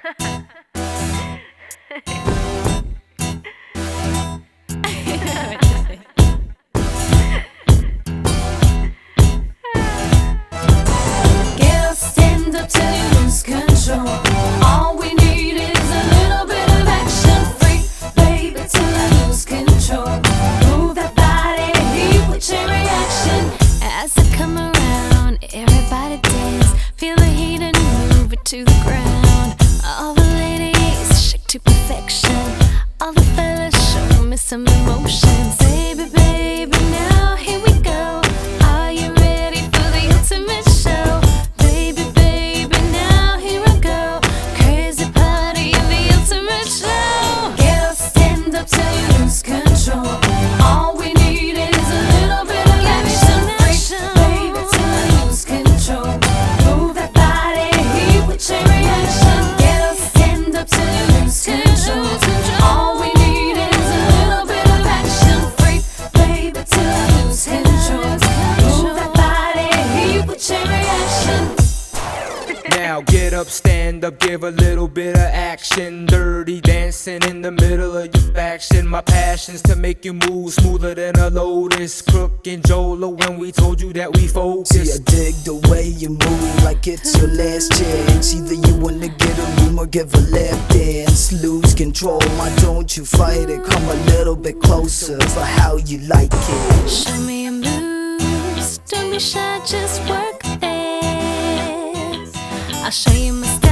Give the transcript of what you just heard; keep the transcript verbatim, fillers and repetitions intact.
Stand up till you lose control. All we need is a little bit of action. Free, baby, till I lose control. Move that body, heat with your reaction. As I come around, everybody dance. Feel the heat and move it to the ground. All the ladies shake to perfection. All the fellas show me some emotions. Baby, baby, now here we go. Are you ready for the ultimate show? Now get up, stand up, give a little bit of action. Dirty dancing in the middle of your faction. My passion's to make you move smoother than a lotus. Crook and Jolo when we told you that we focus. See, I dig the way you move like it's your last chance. Either you wanna get a room or give a lap dance. Lose control, why don't you fight it? Come a little bit closer for how you like it. Show me your moves, don't be shy, just work fast. I'll show you my style.